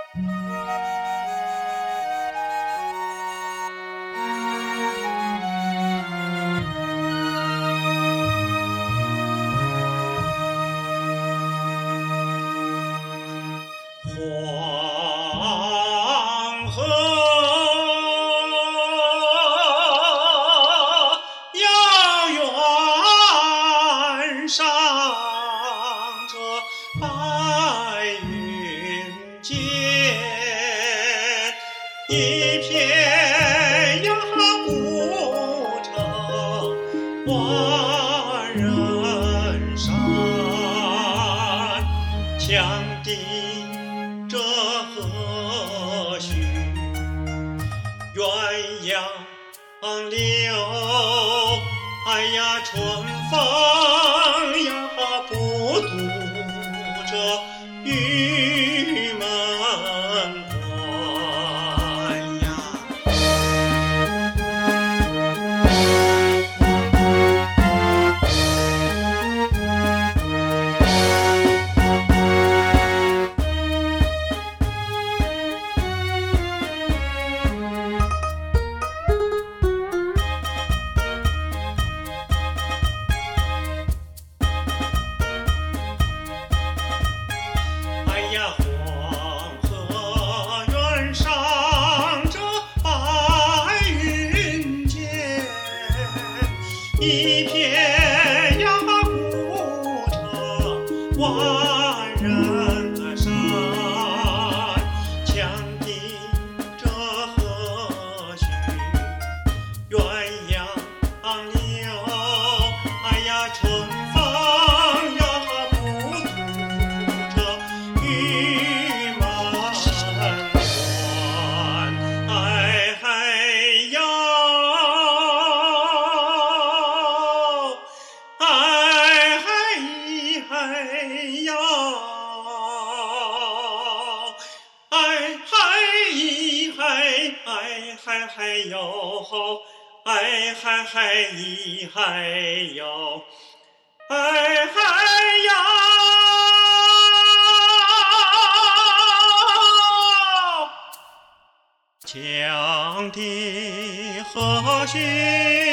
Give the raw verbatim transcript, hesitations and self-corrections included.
黄河遥远上着白云间，一片呀不成万人山，羌笛这何须鸳鸯柳，哎呀春风呀不度这玉门关呀。哎呀，黄河远上这白云间，一片呀古城万人山，羌笛这何须鸳鸯柳，哎呀春风呀不度这玉门关，哎嗨哟，哎嗨嗨哟，哎嗨嗨哎嗨嗨哟，哎嗨嗨嗨哟，哎嗨哟。羌笛何须